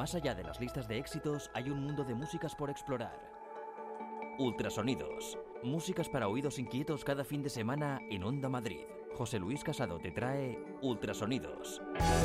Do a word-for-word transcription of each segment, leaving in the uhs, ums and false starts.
Más allá de las listas de éxitos hay un mundo de músicas por explorar. Ultrasonidos, músicas para oídos inquietos cada fin de semana en Onda Madrid. José Luis Casado te trae Ultrasonidos.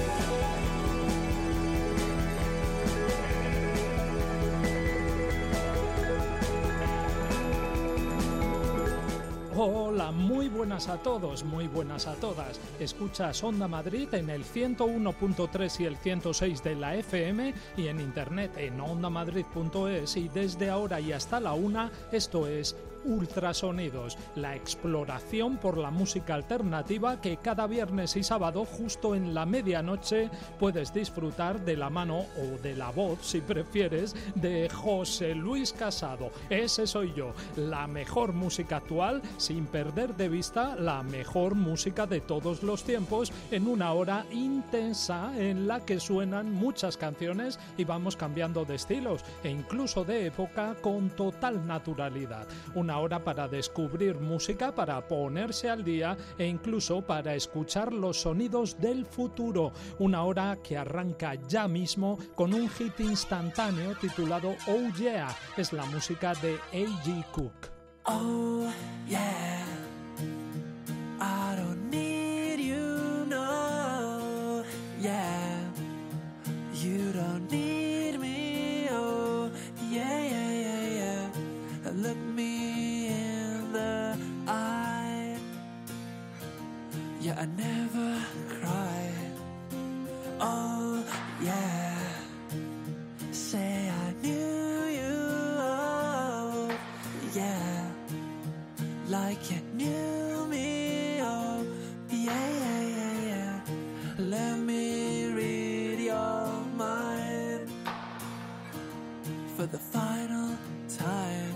Hola, muy buenas a todos, muy buenas a todas. Escuchas Onda Madrid en el ciento uno punto tres y el ciento seis de la F M y en internet en onda madrid punto es, y desde ahora y hasta la una, esto es Ultrasonidos, la exploración por la música alternativa que cada viernes y sábado justo en la medianoche puedes disfrutar de la mano o de la voz, si prefieres, de José Luis Casado. Ese soy yo, la mejor música actual sin perder de vista la mejor música de todos los tiempos en una hora intensa en la que suenan muchas canciones y vamos cambiando de estilos e incluso de época con total naturalidad. Una hora para descubrir música, para ponerse al día e incluso para escuchar los sonidos del futuro. Una hora que arranca ya mismo con un hit instantáneo titulado Oh Yeah. Es la música de A G Cook. Oh yeah, I don't need you, no, yeah, you don't need me, oh yeah, yeah, yeah, yeah, look me in the eye, yeah, I never cry, oh yeah, say I knew you, oh yeah, like you knew me, oh, yeah, yeah, yeah, yeah. Let me read your mind for the final time.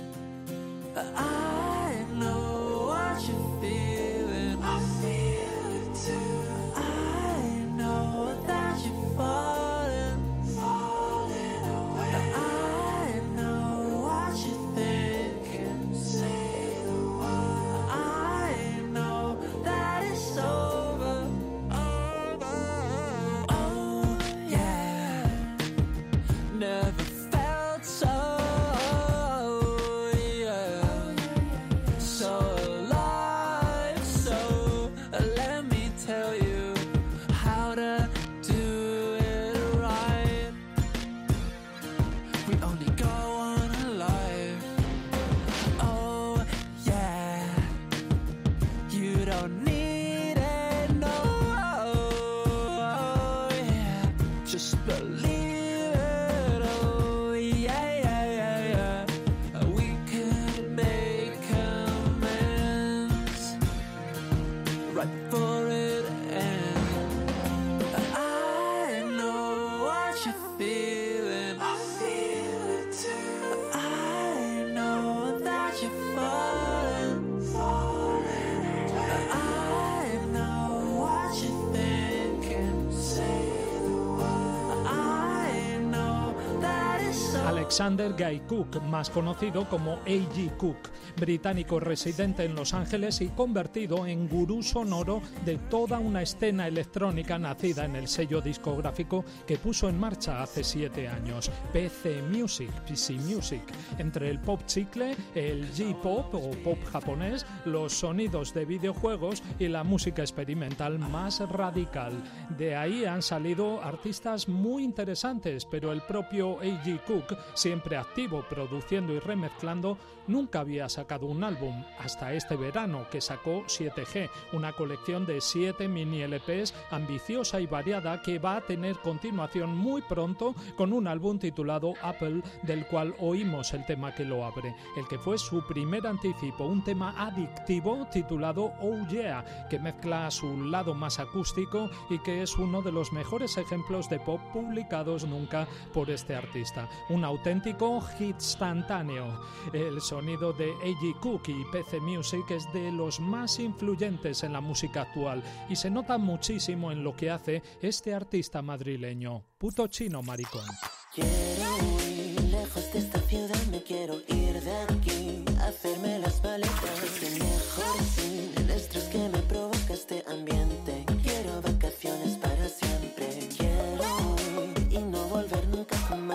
I know what you're feeling. I feel it too. I know that you're falling, falling away. I know what you're thinking. Say the word. I know that it's over. Over. Oh yeah. Never felt so. Alexander Guy Cook, más conocido como A G Cook, británico residente en Los Ángeles y convertido en gurú sonoro de toda una escena electrónica nacida en el sello discográfico que puso en marcha hace siete años, P C Music, P C Music. Entre el pop chicle, el J-pop o pop japonés, los sonidos de videojuegos y la música experimental más radical. De ahí han salido artistas muy interesantes, pero el propio A G Cook, siempre activo produciendo y remezclando, nunca había sacado un álbum hasta este verano, que sacó siete G, una colección de siete mini L Pes ambiciosa y variada que va a tener continuación muy pronto con un álbum titulado Apple, del cual oímos el tema que lo abre, el que fue su primer anticipo, un tema adictivo titulado Oh Yeah, que mezcla su lado más acústico y que es uno de los mejores ejemplos de pop publicados nunca por este artista. Un auténtico hit instantáneo. El sonido de A G Cook y P C Music es de los más influyentes en la música actual y se nota muchísimo en lo que hace este artista madrileño. Puto chino maricón. Quiero ir lejos de esta ciudad, me quiero ir de aquí, hacerme las maletas, que mejor sin el estrés que me provoca este ambiente. Quiero vacaciones para siempre, quiero ir y no volver nunca jamás.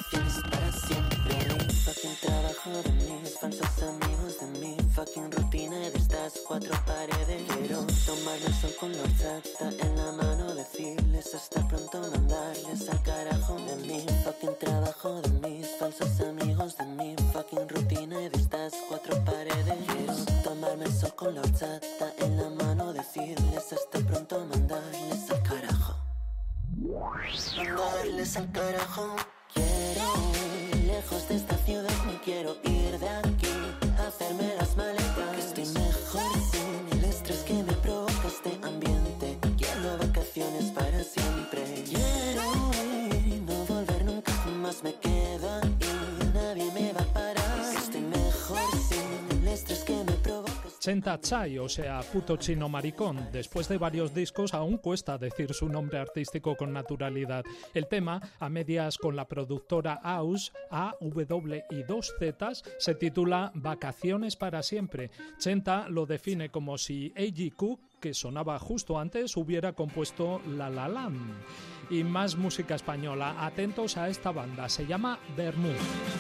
vacaciones para siempre. Mi fucking trabajo de mis falsos amigos de mi fucking rutina de estas cuatro paredes. Quiero tomarme el sol con la horchata en la mano, decirles hasta pronto, mandarles al carajo de mi fucking trabajo de mis falsos amigos de mi fucking rutina de estas cuatro paredes. Quiero tomarme el sol con la horchata en la mano, decirles hasta pronto, mandarles al carajo. Mandarles al carajo. Quiero ir lejos de esta ciudad, me quiero ir de aquí, hacerme las maletas. Que estoy mejor sin el estrés que me provoca este ambiente. Quiero vacaciones para siempre. Quiero ir y no volver nunca más, me quedo ahí, nadie me va a parar. Que estoy mejor sin el estrés que me provoca. Chenta Chai, o sea, puto chino maricón. Después de varios discos aún cuesta decir su nombre artístico con naturalidad. El tema, a medias con la productora Aus, A W y dos zetas, se titula Vacaciones para siempre. Chenta lo define como si A G Cook, que sonaba justo antes, hubiera compuesto La La Land. Y más música española. Atentos a esta banda, se llama Vermú.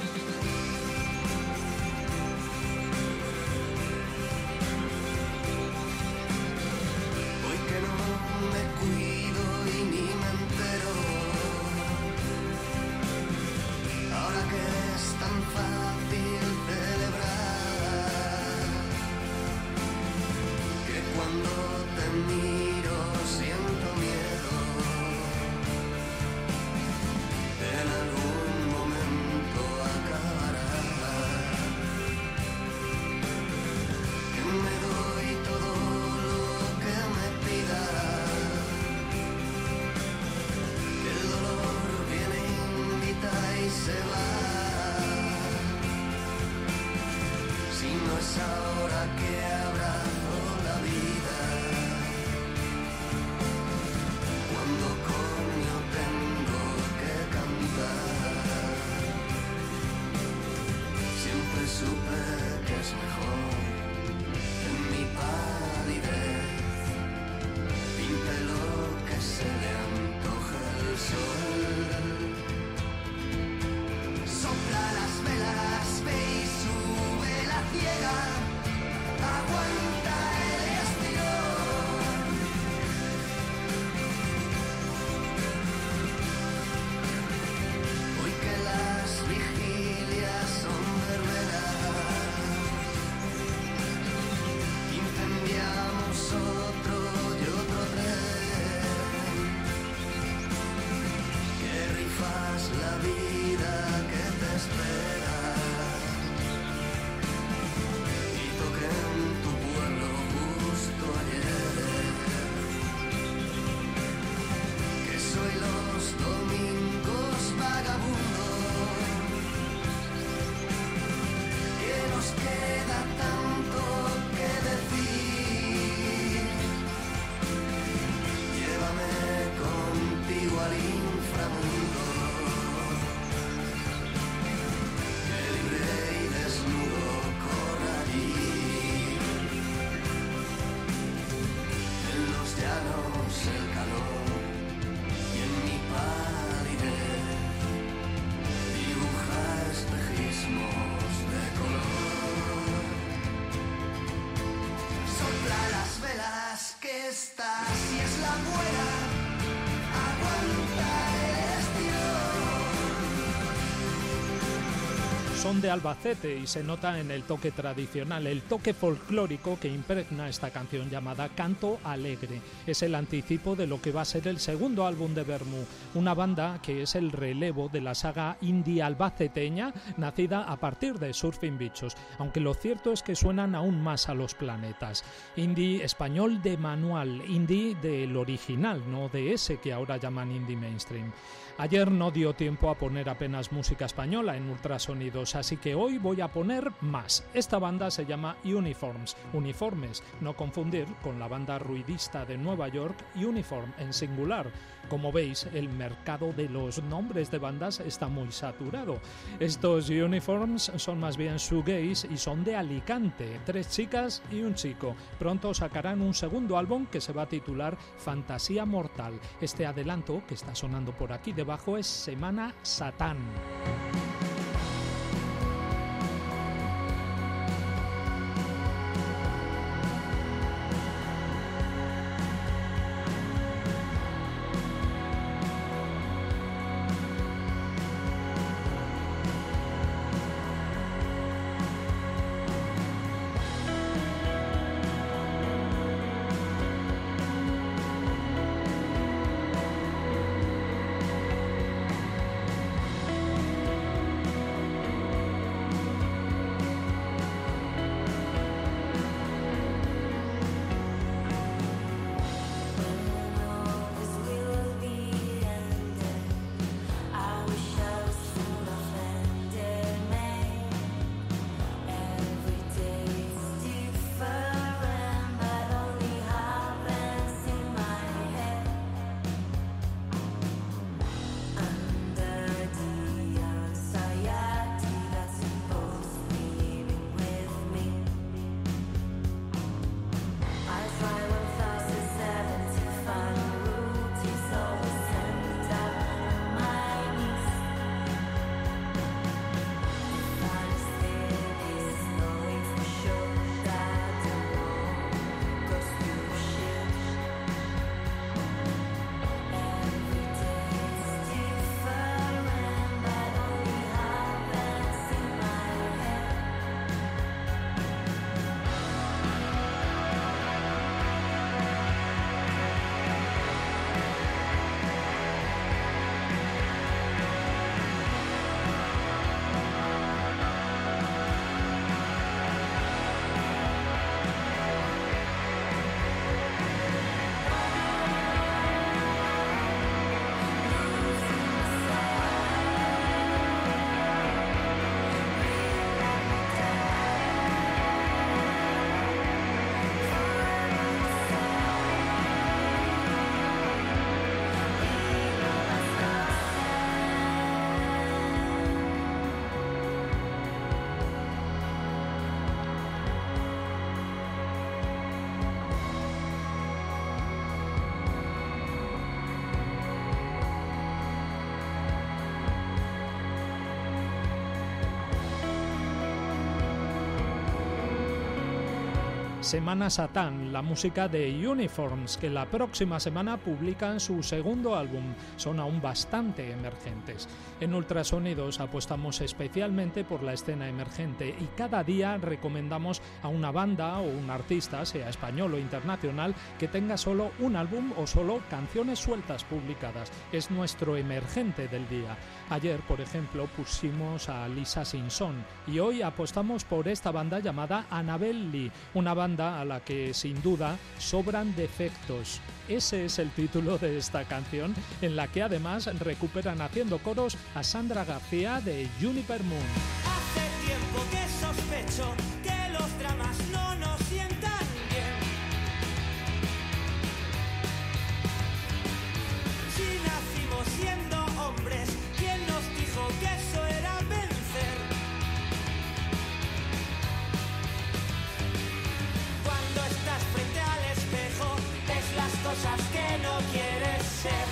Son de Albacete y se nota en el toque tradicional, el toque folclórico que impregna esta canción llamada Canto Alegre. Es el anticipo de lo que va a ser el segundo álbum de Vermú, una banda que es el relevo de la saga indie albaceteña nacida a partir de Surfing Bichos, aunque lo cierto es que suenan aún más a los planetas. Indie español de manual, indie del original, no de ese que ahora llaman indie mainstream. Ayer no dio tiempo a poner apenas música española en Ultrasonidos. así que hoy voy a poner más. Esta banda se llama Uniforms, uniformes, no confundir con la banda ruidista de Nueva York Uniform en singular. Como veis, el mercado de los nombres de bandas está muy saturado. Estos Uniforms son más bien shoegaze y son de Alicante, tres chicas y un chico. Pronto sacarán un segundo álbum que se va a titular Fantasía Mortal. Este adelanto que está sonando por aquí debajo es Semana Satán. Semana Satán, la música de Uniforms, que la próxima semana publican su segundo álbum. Son aún bastante emergentes. En Ultrasonidos apostamos especialmente por la escena emergente y cada día recomendamos a una banda o un artista, sea español o internacional, que tenga solo un álbum o solo canciones sueltas publicadas. Es nuestro emergente del día. Ayer, por ejemplo, pusimos a Lisa Simpson y hoy apostamos por esta banda llamada Annabelle Lee, una banda a la que sin duda sobran defectos. Ese es el título de esta canción, en la que además recuperan haciendo coros a Sandra García de Juniper Moon. Hace tiempo que sospecho que los dramas no nos sientan bien. Si nacimos siendo hombres, ¿quién nos dijo que eso era vencer? Cuando estás frente al espejo, ves las cosas que no quieres ser.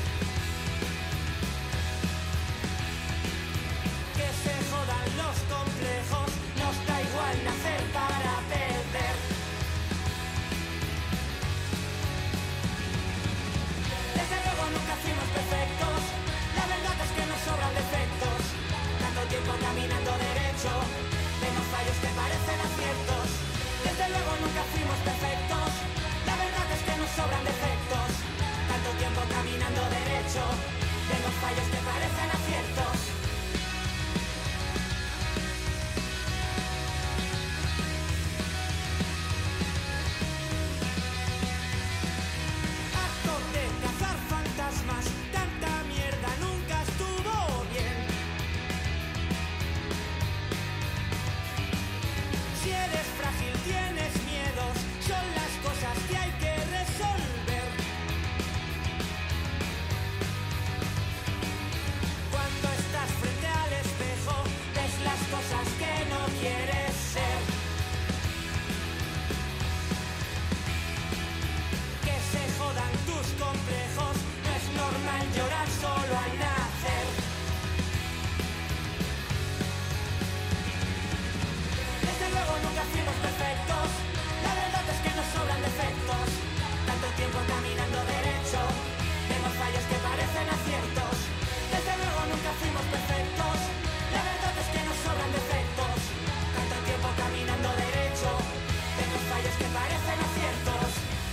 Que se jodan los complejos, nos da igual nacer para perder. Desde luego nunca fuimos perfectos, la verdad es que nos sobran defectos. Tanto tiempo caminando derecho, vemos fallos que parecen aciertos. Desde luego nunca fuimos perfectos, la verdad es que nos sobran defectos. Tanto tiempo caminando tanto tiempo caminando derecho, vemos fallos que parecen aciertos. Desde luego nunca fuimos perfectos, la verdad es que nos sobran defectos. Tanto tiempo caminando derecho, vemos fallos que parecen aciertos.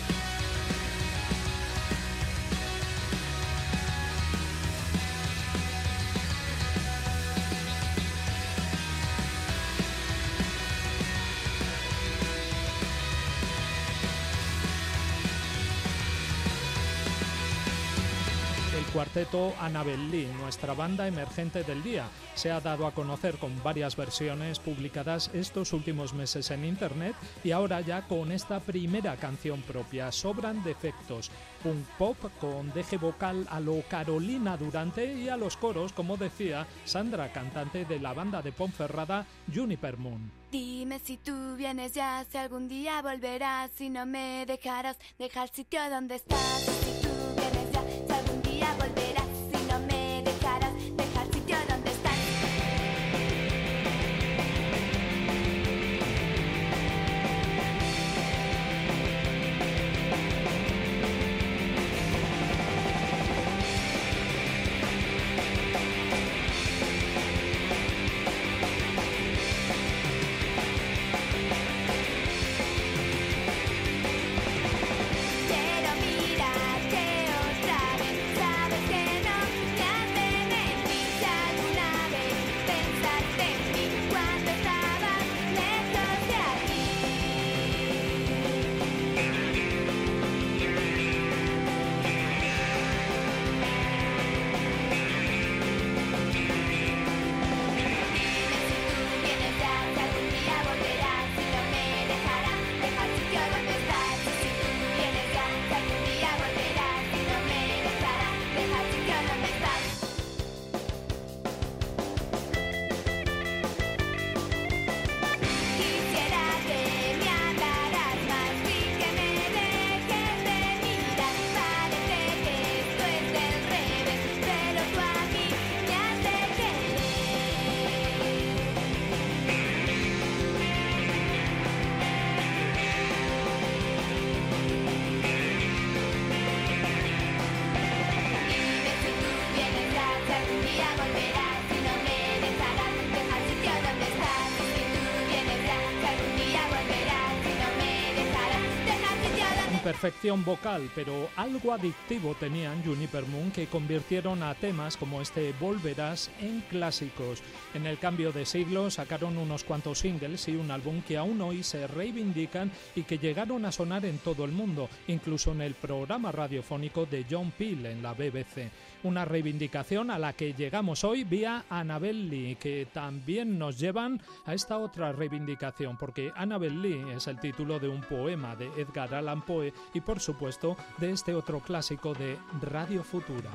Cuarteto Annabel Lee, nuestra banda emergente del día, se ha dado a conocer con varias versiones publicadas estos últimos meses en internet y ahora ya con esta primera canción propia. Sobran defectos, punk pop con deje vocal a lo Carolina Durante y a los coros, como decía Sandra, cantante de la banda de Ponferrada Juniper Moon. Dime si tú vienes ya, si algún día volverás, si no me dejarás dejar el sitio donde estás. Si tú vienes ya, si algún día volverás, si no me dejarás dejar el sitio donde estás. Perfección vocal, pero algo adictivo tenían Juniper Moon que convirtieron a temas como este Volverás en clásicos. En el cambio de siglo sacaron unos cuantos singles y un álbum que aún hoy se reivindican y que llegaron a sonar en todo el mundo, incluso en el programa radiofónico de John Peel en la B B C. Una reivindicación a la que llegamos hoy vía Annabel Lee, que también nos llevan a esta otra reivindicación, porque Annabel Lee es el título de un poema de Edgar Allan Poe y por supuesto de este otro clásico de Radio Futura.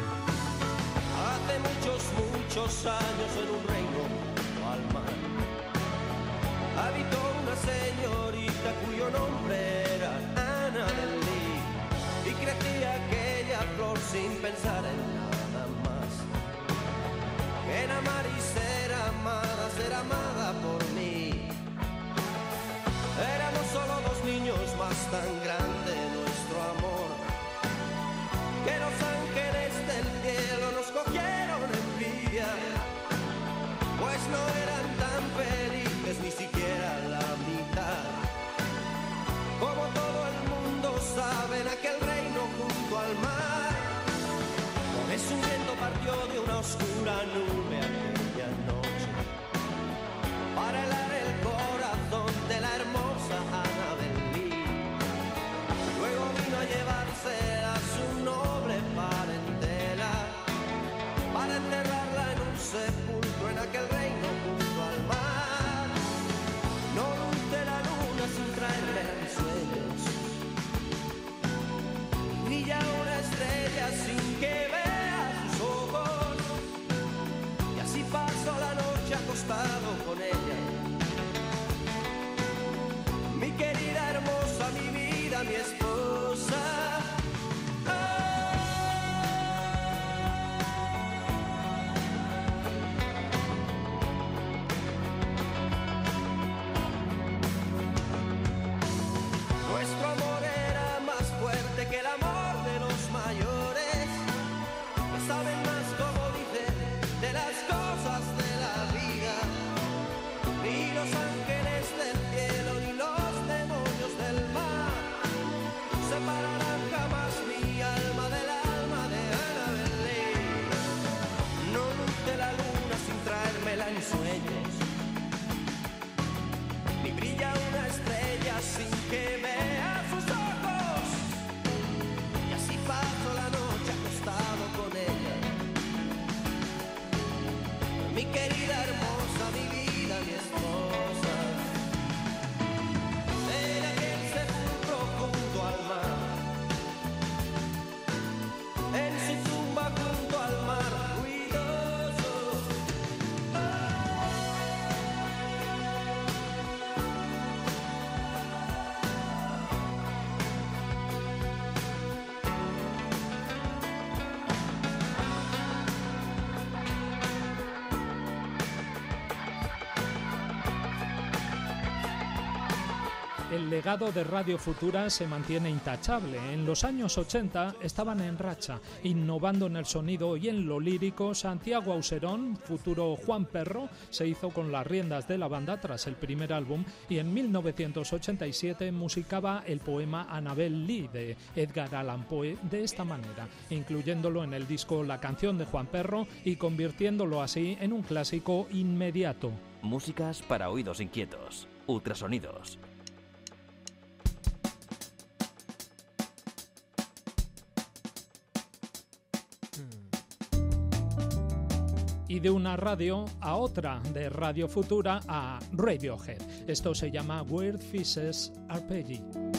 Hace muchos, muchos años en un reino al mar habitó una señorita cuyo nombre era Annabel Lee y crecía aquella flor sin pensar en nada más que en amar y ser amada, ser amada por mí. Éramos solo dos niños más, tan grande nuestro amor que los ángeles del cielo nos cogieron envidia, pues no eran tan felices ni siquiera la mitad. Como todo el mundo sabe, en aquel reino junto al mar, es un viento partió de una oscura nube aquella noche para helar el corazón de la hermosa Annabel Lee. Luego vino a llevarse a su noble parentela para enterrarla en un sepulcro en aquel reino junto al mar. No luce la luna sin traerme sueños, ni ya una estrella sin que vea sus ojos. que el amor de los mayores no saben más, como dicen, de las cosas de la vida. Ni los ángeles del cielo ni los demonios del mar separarán jamás mi alma del alma de Annabelle. No luce la luna sin traérmela en sueños, ni brilla una estrella sin que vea sus ojos. Y así paso la noche acostado con ella, mi querida hermosa, mi vida, mi esposa. En aquel sepulcro junto al mar, en su tumba junto al mar, ruidoso. El legado de Radio Futura se mantiene intachable. En los años ochenta estaban en racha, innovando en el sonido y en lo lírico. Santiago Auserón, futuro Juan Perro, se hizo con las riendas de la banda tras el primer álbum y en mil novecientos ochenta y siete musicaba el poema Annabel Lee de Edgar Allan Poe de esta manera, incluyéndolo en el disco La canción de Juan Perro y convirtiéndolo así en un clásico inmediato. Músicas para oídos inquietos. Ultrasonidos. Y de una radio a otra, de Radio Futura a Radiohead. Esto se llama Weird Fishes Arpeggi.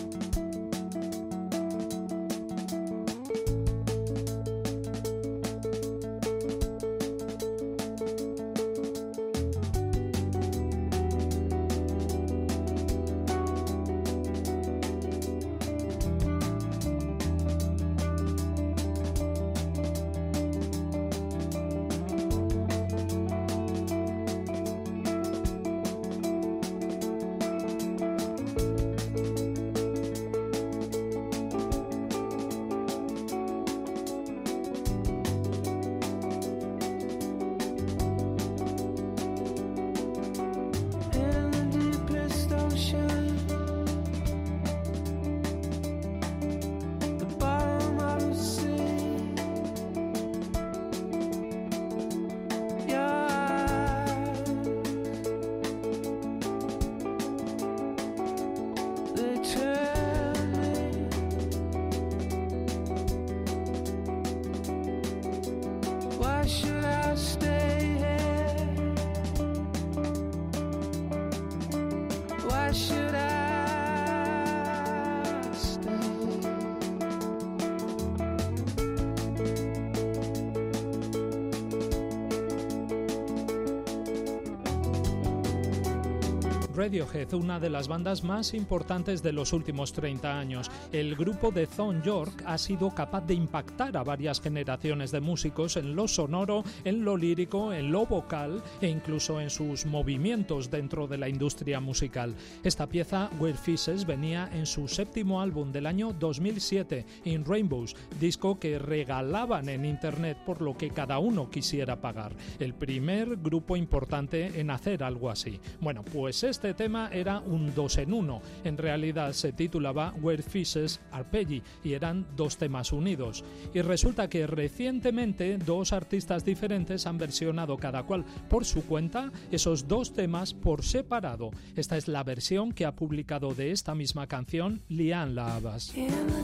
Radiohead, una de las bandas más importantes de los últimos treinta años. El grupo de Thom Yorke ha sido capaz de impactar a varias generaciones de músicos en lo sonoro, en lo lírico, en lo vocal e incluso en sus movimientos dentro de la industria musical. Esta pieza, Weird Fishes, venía en su séptimo álbum del año dos mil siete, In Rainbows, disco que regalaban en internet por lo que cada uno quisiera pagar. El primer grupo importante en hacer algo así. Bueno, pues este tema era un dos en uno. En realidad se titulaba Weird Fishes Arpeggi y eran dos temas unidos. Y resulta que recientemente dos artistas diferentes han versionado cada cual por su cuenta esos dos temas por separado. Esta es la versión que ha publicado de esta misma canción Lianne La Havas.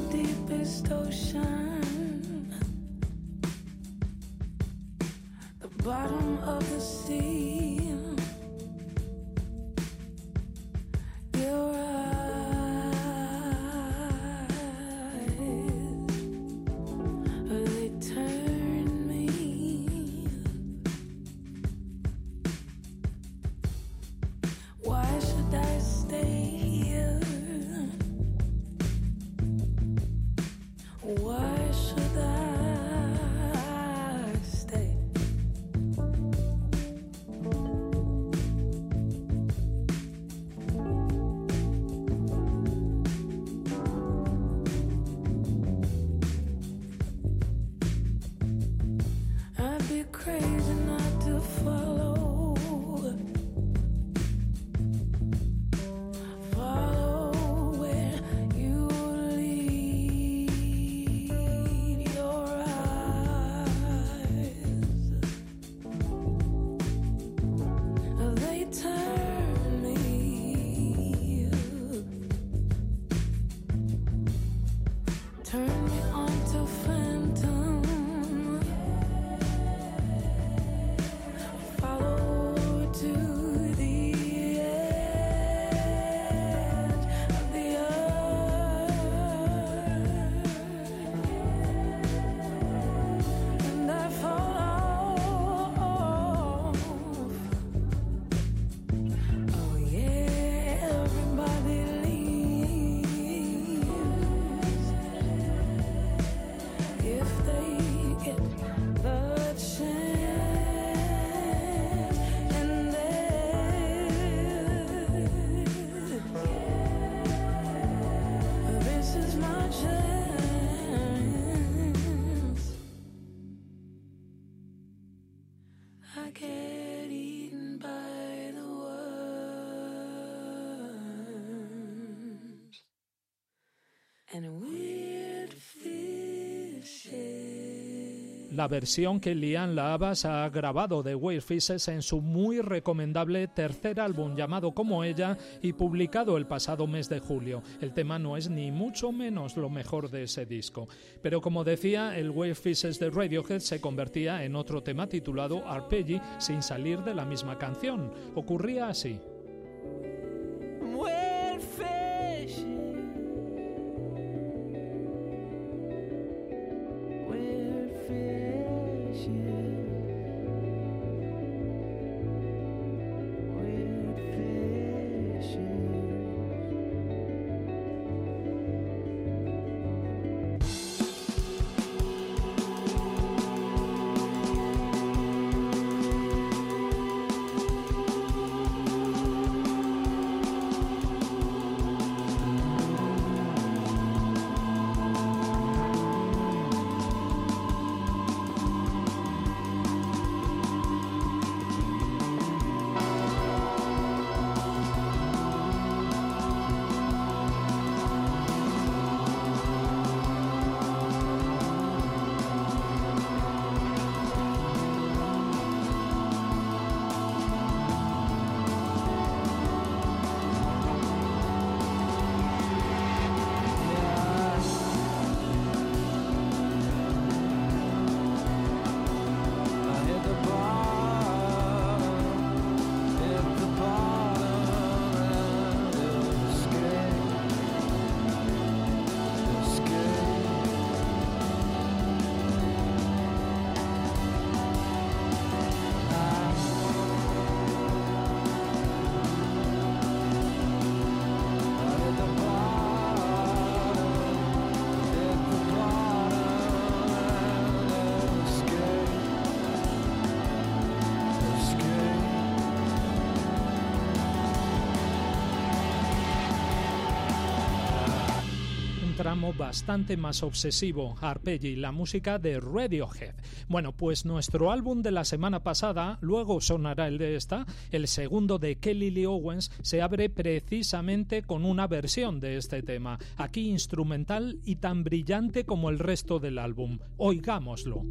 Bottom of the sea, your eyes, they turn me. Why should I stay here? Why should I? la versión que Liam Lahavas ha grabado de Weird Fishes en su muy recomendable tercer álbum llamado Como Ella y publicado el pasado mes de julio. El tema no es ni mucho menos lo mejor de ese disco. Pero como decía, el Weird Fishes de Radiohead se convertía en otro tema titulado Arpeggi sin salir de la misma canción. Ocurría así. Weird fishes. Weird fishes. Weird fishes. Tramo bastante más obsesivo, Arpeggi, la música de Radiohead. Bueno, pues nuestro álbum de la semana pasada, luego sonará el de esta, el segundo de Kelly Lee Owens, se abre precisamente con una versión de este tema, aquí instrumental y tan brillante como el resto del álbum. Oigámoslo.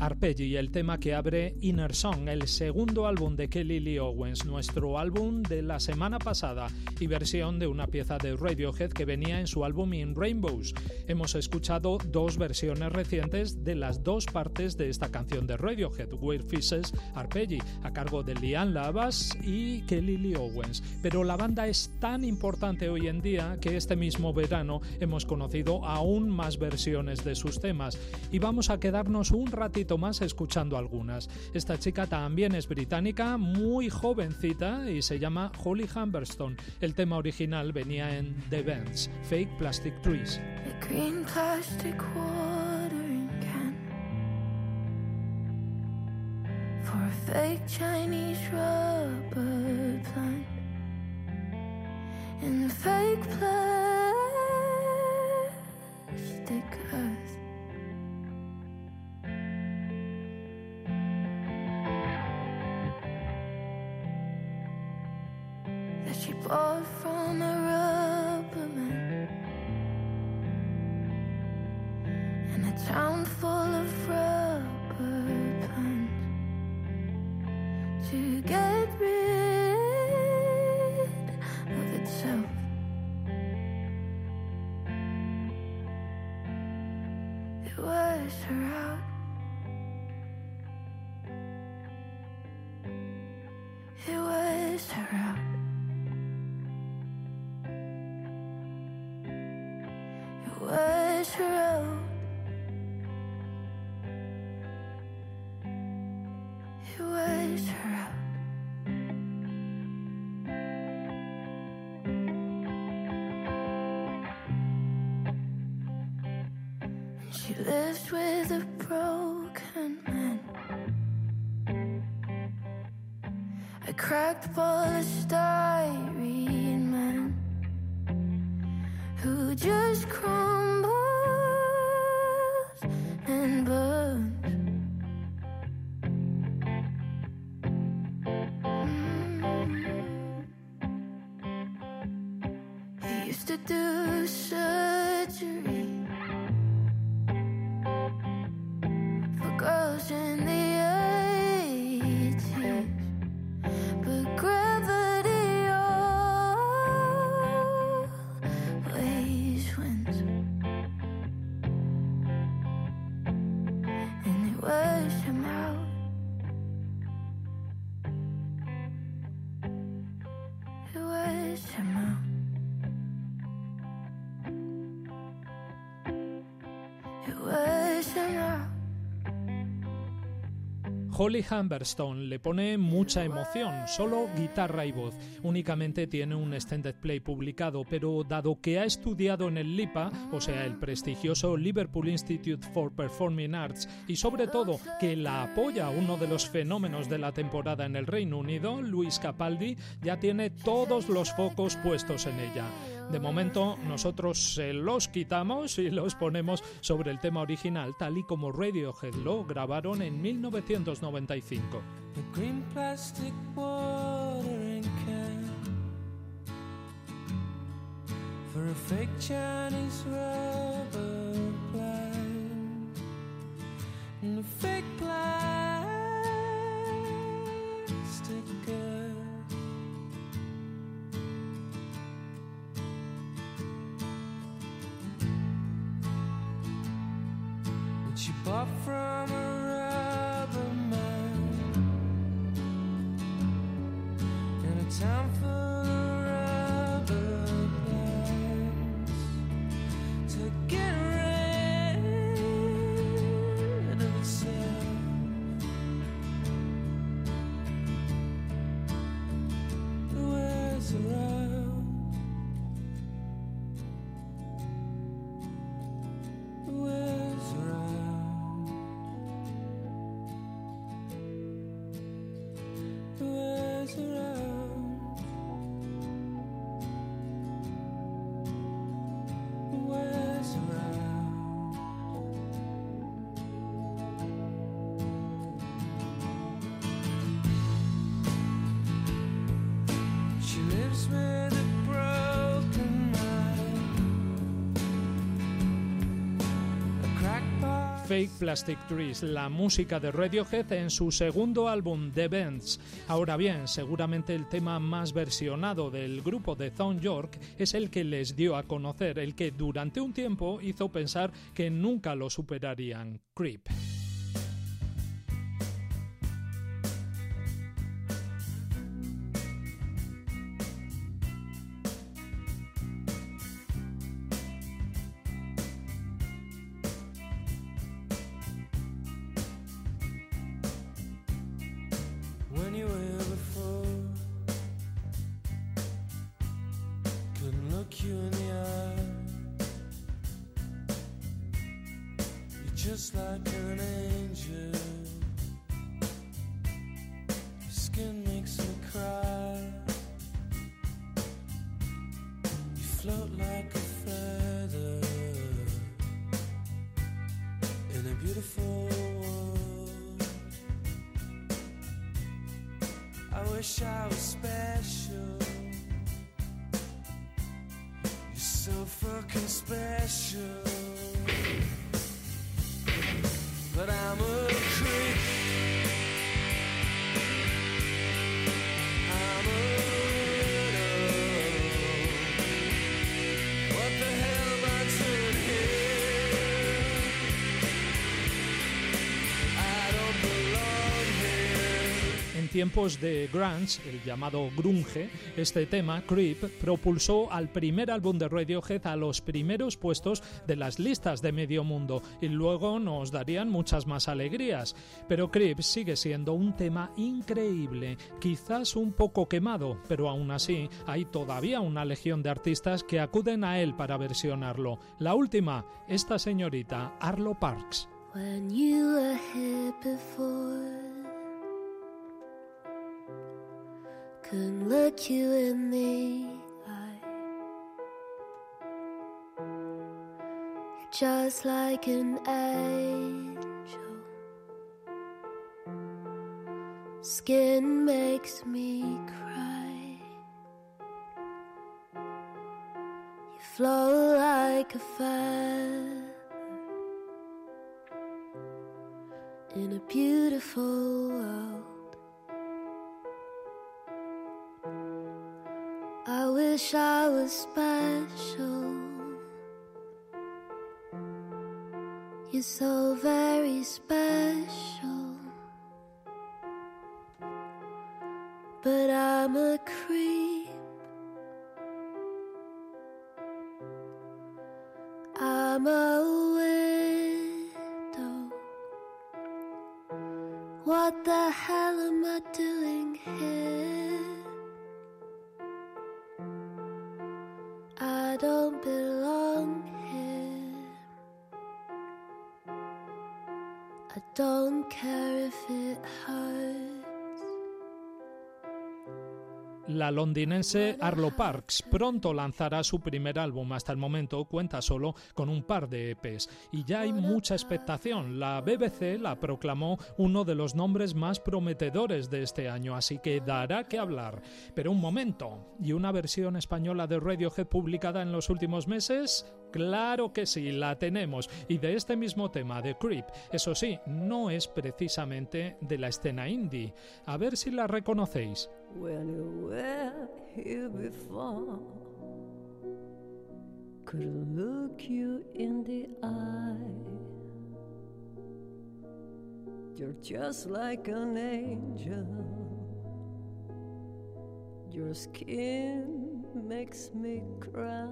Arpeggi, el tema que abre Inner Song, el segundo álbum de Kelly Lee Owens, nuestro álbum de la semana pasada y versión de una pieza de Radiohead que venía en su álbum In Rainbows. Hemos escuchado dos versiones recientes de las dos partes de esta canción de Radiohead, Weird Fishes Arpeggi, a cargo de Liam Lavas y Kelly Lee Owens. Pero la banda es tan importante hoy en día que este mismo verano hemos conocido aún más versiones de sus temas y vamos a quedarnos un ratito más escuchando algunas. Esta chica también es británica, muy jovencita y se llama Holly Humberstone. El tema original venía en The Bends, Fake Plastic Trees. The green plastic watering can for a fake Chinese rubber plant in the fake plastic earth. That she bought from a rubber man in a town full of rubber plants to get rid of itself. It wears her out. It wears her out. It wears her out. It wears her out. And she lives with a broken man, a cracked polystyrene man who just crumbles and burns. He used to do surgery for girls in the eighties, but gravity always wins, and it wears him out. It wears him out. It wears him out. Holly Humberstone le pone mucha emoción, solo guitarra y voz. Únicamente tiene un extended play publicado, pero dado que ha estudiado en el LIPA, o sea, el prestigioso Liverpool Institute for Performing Arts, y sobre todo que la apoya uno de los fenómenos de la temporada en el Reino Unido, Luis Capaldi, ya tiene todos los focos puestos en ella. De momento nosotros se los quitamos y los ponemos sobre el tema original, tal y como Radiohead lo grabaron en mil novecientos noventa y cinco. The green plastic watering can for a fake Chinese rubber plant and a fake plastic girl. Which she bought from a rubber man in a town full of rubber plants to get rid of itself. It wears her out. It wears her out. Fake Plastic Trees, la música de Radiohead en su segundo álbum, The Bends. Ahora bien, seguramente el tema más versionado del grupo de Thom Yorke es el que les dio a conocer, el que durante un tiempo hizo pensar que nunca lo superarían, Creep. Just like an angel, your skin makes me cry. You float like a feather in a beautiful world. I wish I was special. You're so fucking special. But I'm a creep. I'm a widow. What the hell am I doing here? I don't belong here. En tiempos de grunge, el llamado grunge, este tema, Creep, propulsó al primer álbum de Radiohead a los primeros puestos de las listas de medio mundo y luego nos darían muchas más alegrías. Pero Creep sigue siendo un tema increíble, quizás un poco quemado, pero aún así hay todavía una legión de artistas que acuden a él para versionarlo. La última, esta señorita, Arlo Parks. When you were here before, couldn't look you in the eye. You're just like an angel. Skin makes me cry. You flow like a feather in a beautiful world. I wish I was special. You're so very special. But I'm a creep. I'm a widow. What the hell am I doing here? I don't belong here. I don't care if it hurts. La londinense Arlo Parks pronto lanzará su primer álbum. Hasta el momento cuenta solo con un par de E Pes y ya hay mucha expectación. La B B C la proclamó uno de los nombres más prometedores de este año, así que dará que hablar. Pero un momento, ¿y una versión española de Radiohead publicada en los últimos meses? Claro que sí, la tenemos, y de este mismo tema, de Creep. Eso sí, no es precisamente de la escena indie. A ver si la reconocéis. When you were here before, couldn't look you in the eye. You're just like an angel. Your skin makes me cry.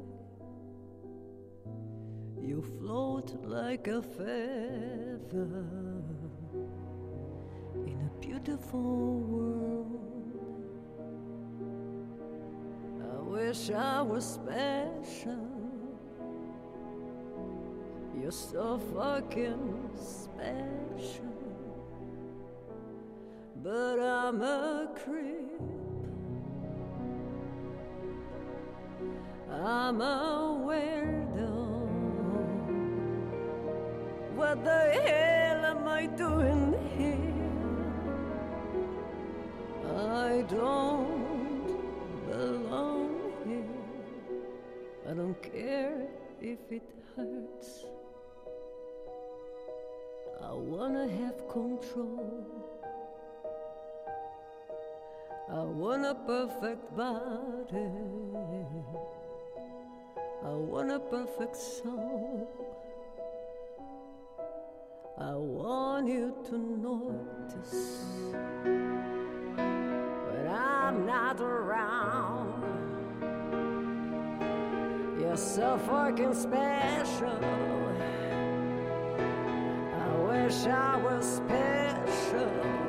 You float like a feather in a beautiful world. I wish I was special. You're so fucking special. But I'm a creep. I'm a weirdo. What the hell am I doing here? I don't belong here. I don't care if it hurts. I wanna have control. I want a perfect body. I want a perfect soul. I want you to notice when I'm not around. You're so fucking special. I wish I was special,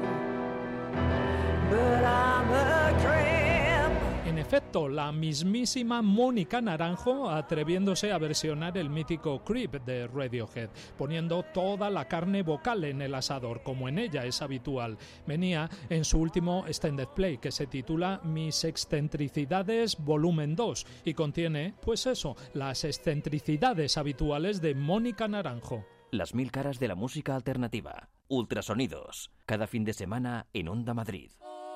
but I'm a creep. En efecto, la mismísima Mónica Naranjo atreviéndose a versionar el mítico Creep de Radiohead, poniendo toda la carne vocal en el asador, como en ella es habitual. Venía en su último extended play, que se titula Mis excentricidades volumen dos, y contiene, pues eso, las excentricidades habituales de Mónica Naranjo. Las mil caras de la música alternativa. Ultrasonidos. Cada fin de semana en Onda Madrid.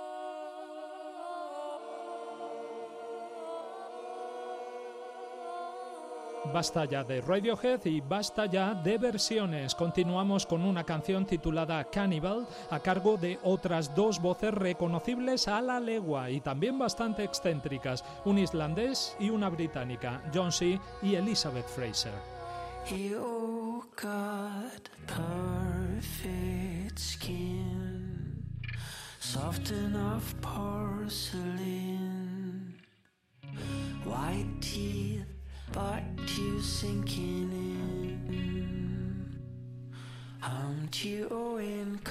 Basta ya de Radiohead y basta ya de versiones. Continuamos con una canción titulada Cannibal, a cargo de otras dos voces reconocibles a la legua y también bastante excéntricas, un islandés y una británica, John C. y Elizabeth Fraser. You got perfect skin, soft enough porcelain, white teeth, but you sinking in. I'm chewing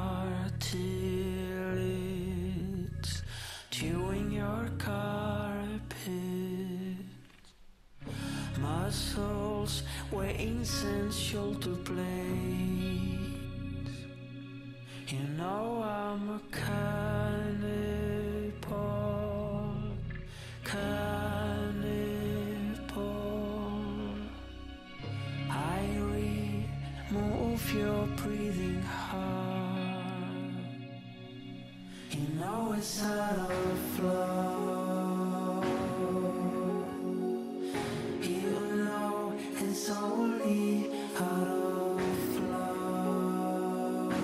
cartilage, chewing your carpet, muscles, veins and shoulder blades. You know I'm a cannibal, cannibal. I remove your breathing heart. You know it's out of flow. You know it's only out of flow.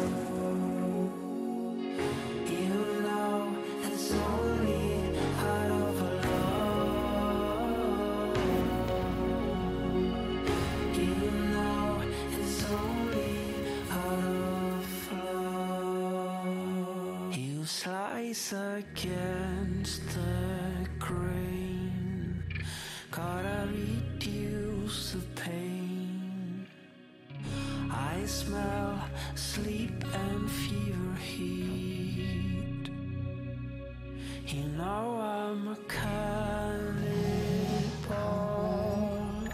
You know it's only out of love. You know it's only out of flow. You slice against the grain, gotta reduce the pain. I smell sleep and fever heat. You know I'm a cannibal,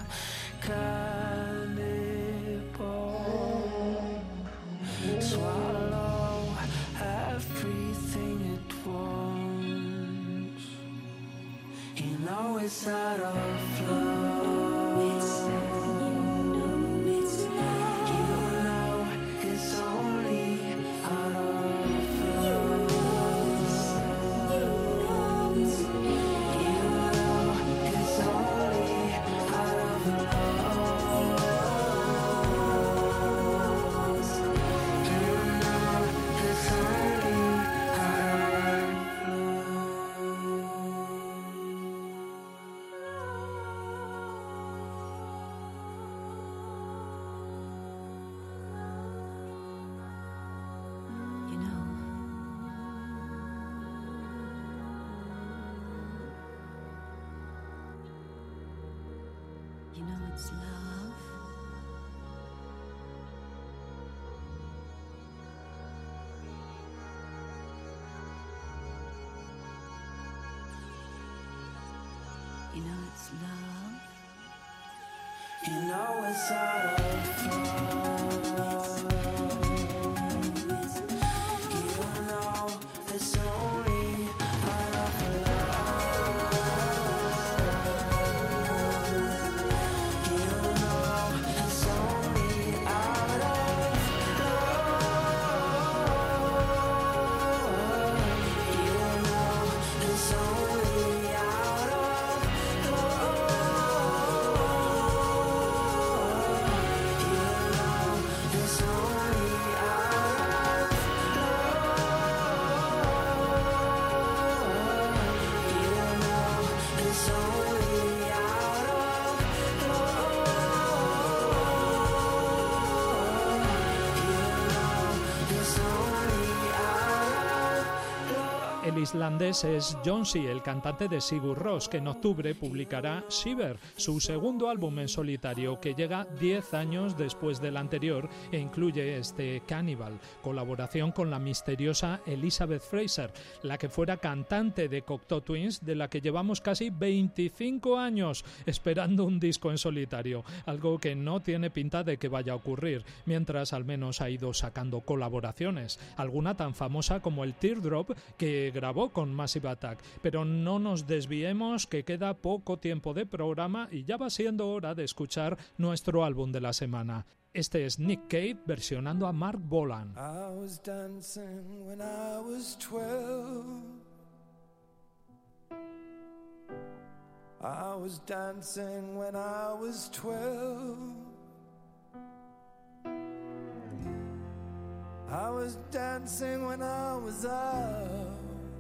cannibal. Swallow everything at once. You know it's out of flow. It's you know it's you know it's only out of flow. You know it's you know it's only out of love. You know it's only out of You know, you know it's love. You know it's love. You know it's out of flow. You know it's only out of love. You know it's only out of love. You know it's only out of love. You know islandés es Jónsi, el cantante de Sigur Rós, que en octubre publicará Shiver, su segundo álbum en solitario, que llega diez años después del anterior e incluye este Cannibal, colaboración con la misteriosa Elizabeth Fraser, la que fuera cantante de Cocteau Twins, de la que llevamos casi veinticinco años esperando un disco en solitario, algo que no tiene pinta de que vaya a ocurrir, mientras al menos ha ido sacando colaboraciones, alguna tan famosa como el Teardrop que grabó con Massive Attack. Pero no nos desviemos, que queda poco tiempo de programa y ya va siendo hora de escuchar nuestro álbum de la semana. Este es Nick Cave versionando a Mark Bolan. I was dancing when I was twelve. I was dancing when I was twelve. I was dancing when I was out.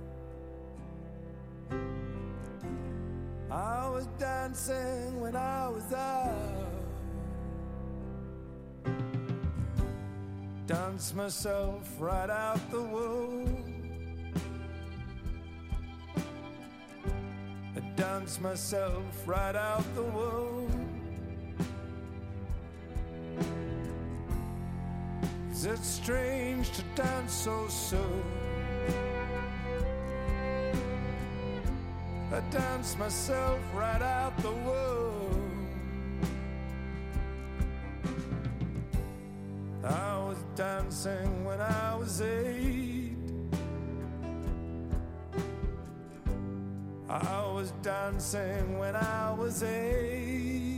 I was dancing when I was out. Dance myself right out the womb. I dance myself right out the womb. Is it strange to dance so soon? I dance myself right out the womb. I was dancing when I was eight. I was dancing when I was eight.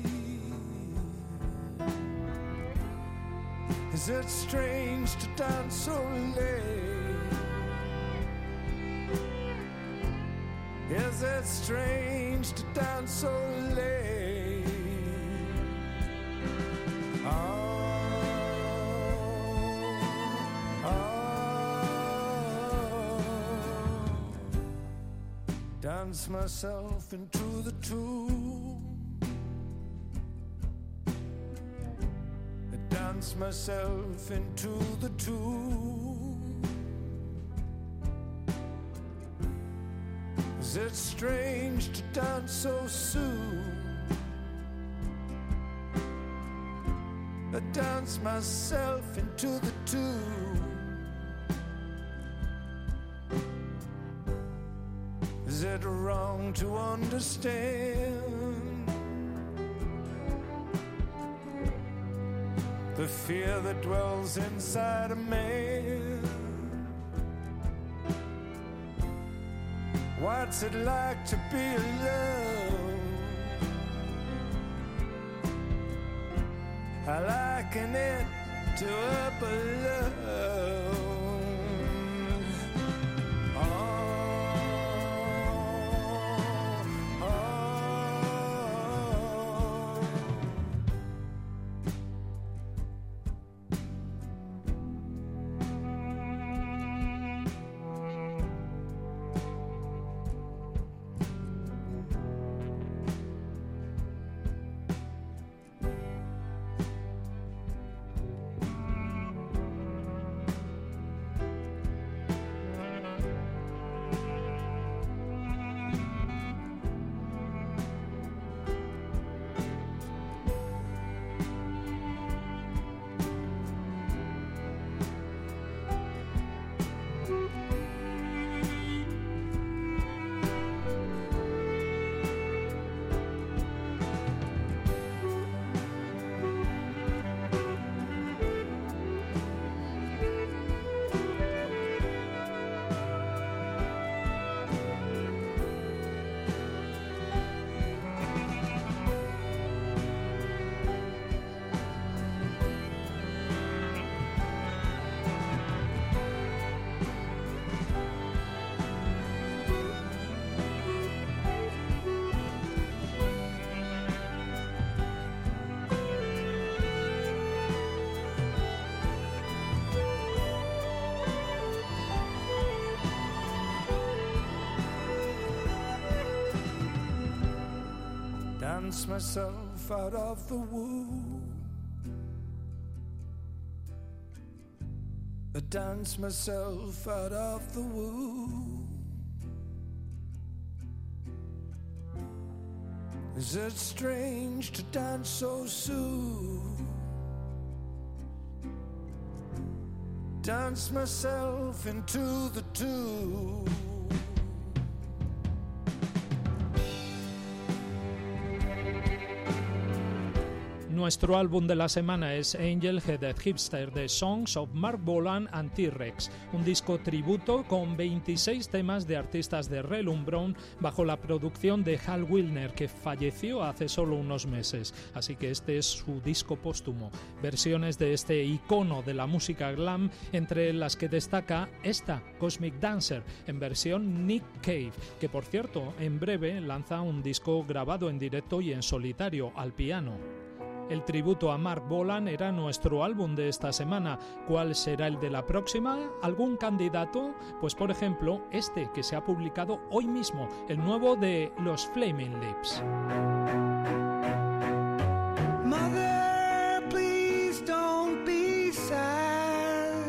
Is it strange to dance so late? Is it strange to dance so late? Oh, oh, dance myself into the tomb. I dance myself into the tomb. Is it strange to dance so soon? I dance myself into the tomb. Is it wrong to understand the fear that dwells inside a man? What's it like to be alone? I liken it to a balloon. Oh, oh, dance myself out of the womb. I dance myself out of the womb. Is it strange to dance so soon? Dance myself into the tune. Nuestro álbum de la semana es Angel Headed Hipster, The Songs of Mark Bolan and T-Rex, un disco tributo con veintiséis temas de artistas de relumbrón bajo la producción de Hal Wilner, que falleció hace solo unos meses, así que este es su disco póstumo. Versiones de este icono de la música glam, entre las que destaca esta, Cosmic Dancer, en versión Nick Cave, que por cierto, en breve lanza un disco grabado en directo y en solitario, al piano. El tributo a Mark Bolan era nuestro álbum de esta semana. ¿Cuál será el de la próxima? ¿Algún candidato? Pues por ejemplo, este que se ha publicado hoy mismo, el nuevo de los Flaming Lips. Mother, please don't be sad.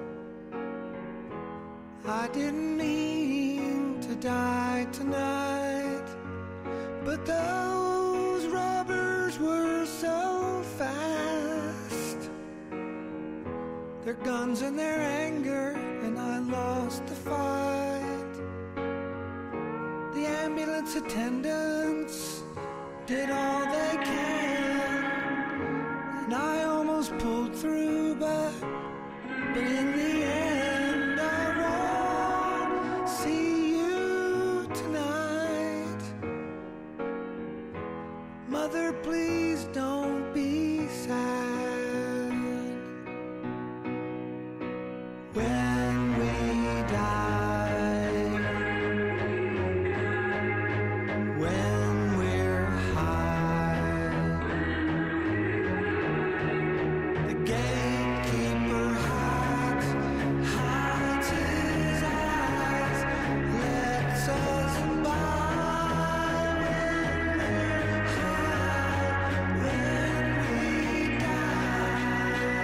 I didn't mean to die tonight, but those robbers were so fast. Their guns and their anger, and I lost the fight. The ambulance attendants did all they can, and I almost pulled through, but, but in the end I won't see you tonight. Mother, please don't be sad. When we die, when we're high, the gatekeeper hides, hides his eyes, lets us by when we're high, when we die.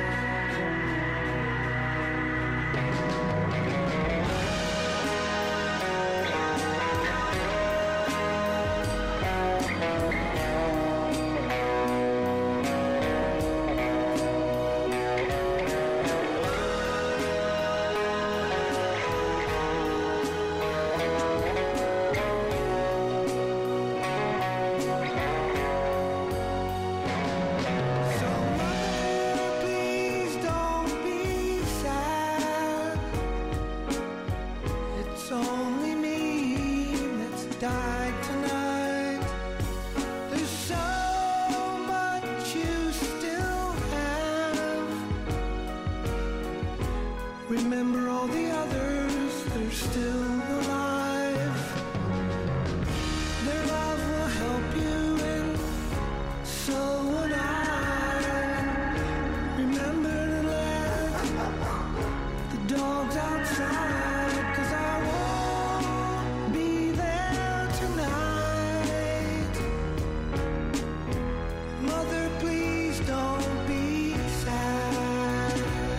So mother, please don't be sad. It's only me that's died tonight. There's so much you still have. Remember all the others that are still alive. Their love will help you, and so would I. Remember to let the dogs outside, 'cause I won't be there tonight. Mother, please don't be sad.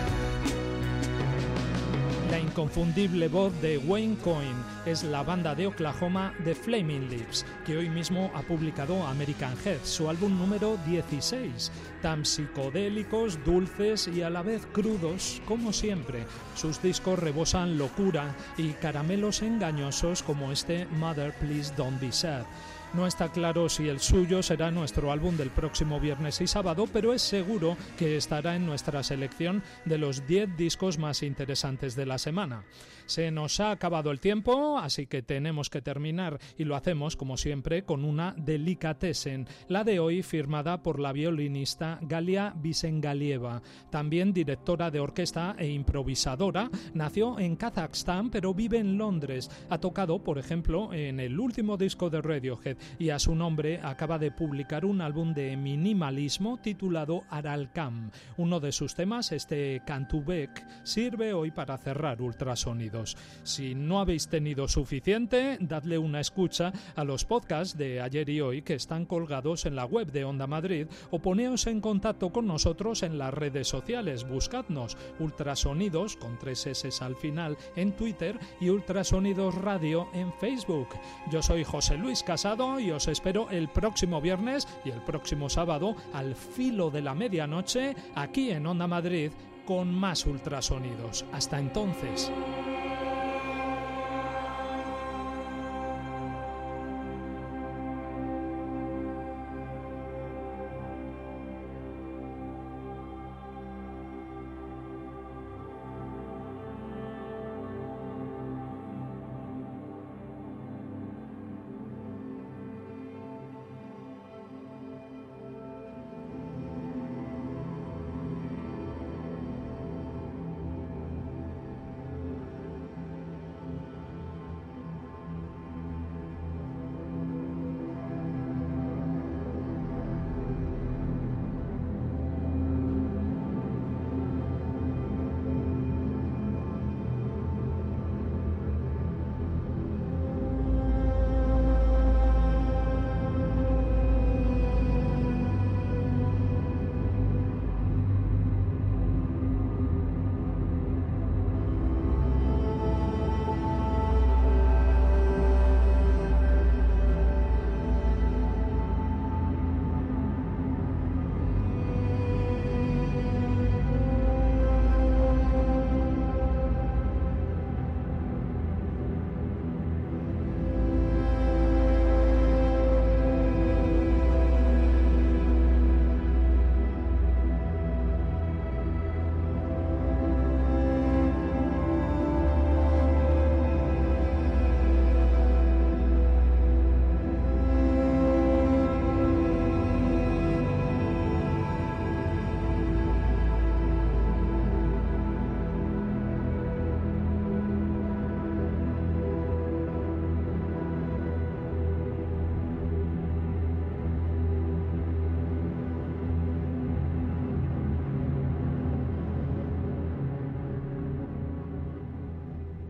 La inconfundible voz de Wayne Coyne es la banda de Oklahoma The Flaming Lips, que hoy mismo ha publicado American Head, su álbum número dieciséis. Tan psicodélicos, dulces y a la vez crudos como siempre. Sus discos rebosan locura y caramelos engañosos como este Mother, Please Don't Be Sad. No está claro si el suyo será nuestro álbum del próximo viernes y sábado, pero es seguro que estará en nuestra selección de los diez discos más interesantes de la semana. Se nos ha acabado el tiempo, así que tenemos que terminar, y lo hacemos, como siempre, con una delicatessen, la de hoy firmada por la violinista Galia Bisengalieva, también directora de orquesta e improvisadora. Nació en Kazajstán, pero vive en Londres. Ha tocado, por ejemplo, en el último disco de Radiohead, y a su nombre acaba de publicar un álbum de minimalismo titulado Aralcam. Uno de sus temas, este Cantubek, sirve hoy para cerrar Ultrasonidos. Si no habéis tenido suficiente, dadle una escucha a los podcasts de ayer y hoy que están colgados en la web de Onda Madrid, o poneos en contacto con nosotros en las redes sociales. Buscadnos Ultrasonidos con tres eses al final en Twitter y Ultrasonidos Radio en Facebook. Yo soy José Luis Casado saludo y os espero el próximo viernes y el próximo sábado al filo de la medianoche aquí en Onda Madrid con más ultrasonidos. Hasta entonces.